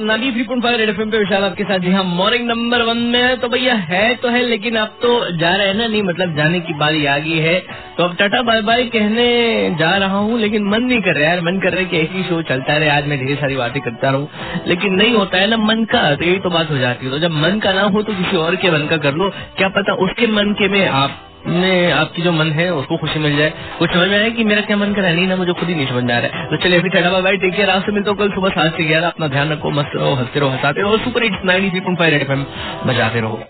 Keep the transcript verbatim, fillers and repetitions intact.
Ninety three point five Red FM पे विशाल आपके साथ। जी हाँ, मॉर्निंग नंबर वन में है। तो भैया है तो है, लेकिन अब तो जा रहे हैं ना, नहीं मतलब जाने की बारी आ गई है। तो अब टाटा बाय बाय कहने जा रहा हूँ, लेकिन मन नहीं कर रहा यार। मन कर रहा है कि ऐसी शो चलता रहे, आज मैं ढेर सारी बातें करता रहूँ, लेकिन नहीं होता है ना मन का। तो यही तो बात हो जाती है। तो जब मन का ना हो तो किसी और के मन का कर लो, क्या पता उसके मन के में आप ने आपकी जो मन है उसको खुशी मिल जाए। कुछ समझ में आया कि मेरा क्या मन कर रहा है, नहीं ना मुझे खुद ही नहीं समझ में आ रहा है। तो चलिए अभी tata bye bye, take care, आपसे मिलता हूँ कल सुबह सात से ग्यारह। अपना ध्यान रखो, मस्त रहो, हंसते रहो, हंसाते रहो। Super hits ninety three point five Red FM बजाते रहो।